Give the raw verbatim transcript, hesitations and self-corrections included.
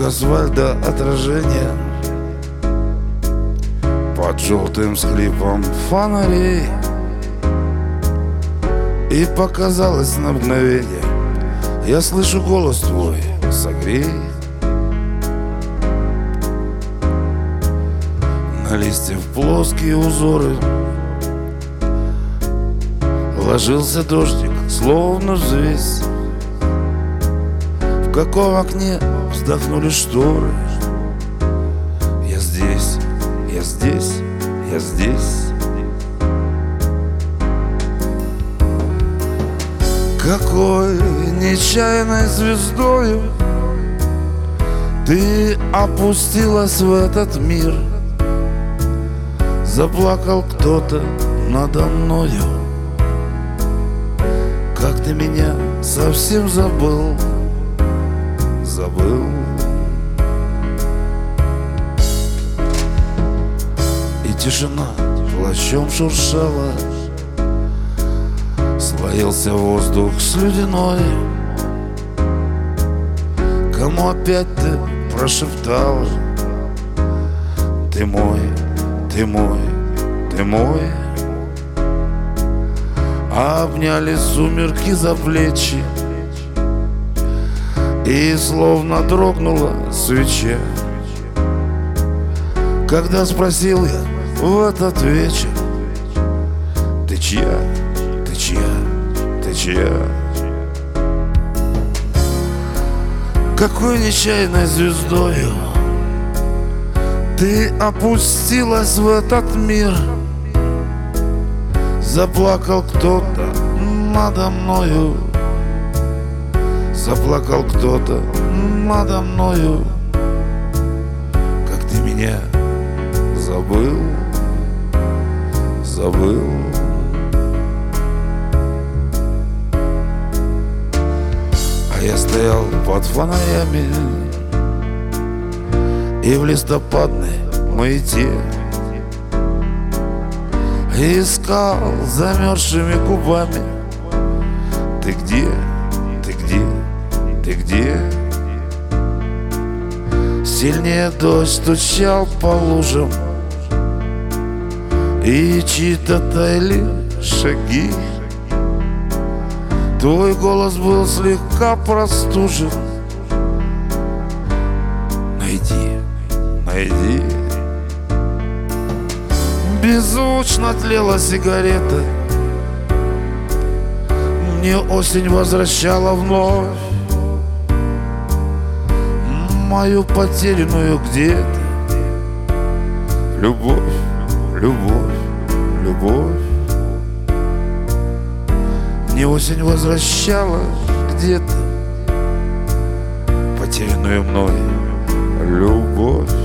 асфальта отражение под желтым склепом фонарей. И показалось на мгновение, я слышу голос твой: согрей. На листьях плоские узоры ложился дождик, словно взвесь. В каком окне вздохнули шторы? Я здесь, я здесь, я здесь. Какой нечаянной звездою ты опустилась в этот мир. Заплакал кто-то надо мною. Как ты меня совсем забыл, забыл. И тишина плащом шуршала, слоился воздух слюдяной. Кому опять ты прошептала: ты мой, ты мой, ты мой. Обняли сумерки за плечи, и словно дрогнула свеча, когда спросил я в этот вечер: ты чья, ты чья, ты чья? Какой нечаянной звездою ты опустилась в этот мир. Заплакал кто-то надо мною, заплакал кто-то надо мною. Как ты меня забыл, забыл. А я стоял под фонарями и в листопадной маяте искал замерзшими губами: ты где, ты где, ты где? Сильнее дождь стучал по лужам, и чьи-то таяли шаги. Твой голос был слегка простужен. Найди, найди. Беззвучно тлела сигарета, мне осень возвращала вновь мою потерянную где-то любовь, любовь, любовь. Мне осень возвращала где-то потерянную мной любовь.